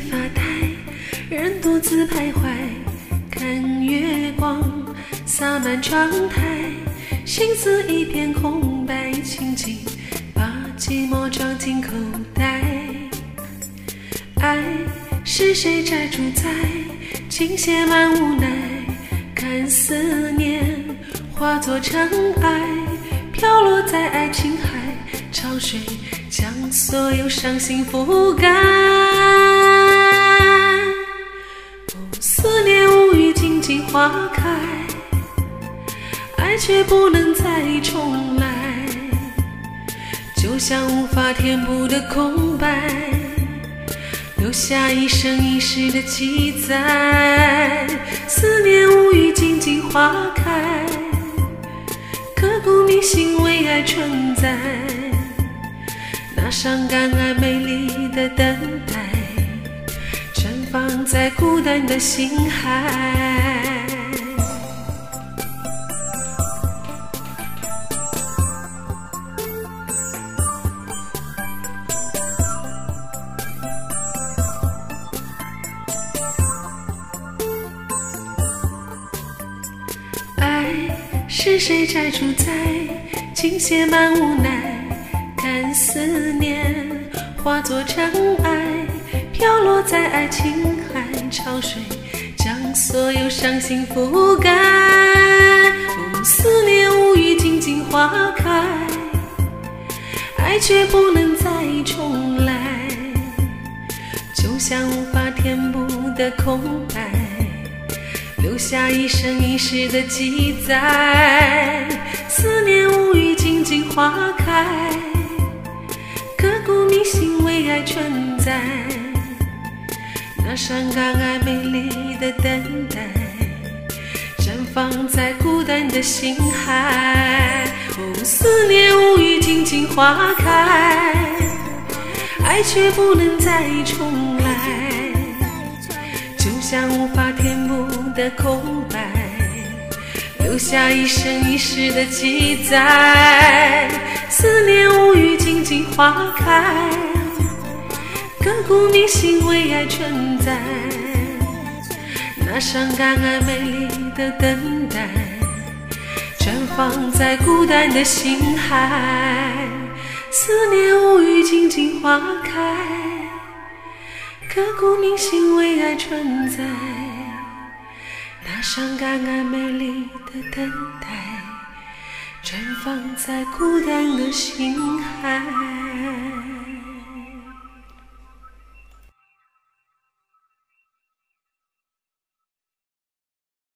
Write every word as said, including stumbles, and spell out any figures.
发呆，人独自徘徊，看月光洒满窗台，心思一片空白，轻轻把寂寞装进口袋。爱是谁在主宰，倾泻满无奈，看思念化作尘埃，飘落在爱情海，潮水将所有伤心覆盖。哦，思念无语静静花开，爱却不能再重来，就像无法填补的空白，留下一生一世的记载。思念无语静静花开，刻骨铭心为爱存在，那伤感而美丽的等待，绽放在孤单的心海。是谁在主宰，倾泻满无奈，看思念化作尘埃，飘落在爱情海，潮水将所有伤心覆盖。哦，思念无语静静花开，爱却不能再重来，就像无法填补的空白，留下一生一世的记载。思念无语静静花开，刻骨铭心为爱存在，那伤感而美丽的等待，绽放在孤单的心海。哦，思念无语静静花开，爱却不能再重来，就像无法填补的空白，留下一生一世的记载。思念无语静静花开，刻骨铭心为爱存在，那伤感而美丽的等待，绽放在孤单的心海。思念无语静静花开，刻骨铭心为爱存在，那伤感而美丽的等待，绽放在孤单的心海。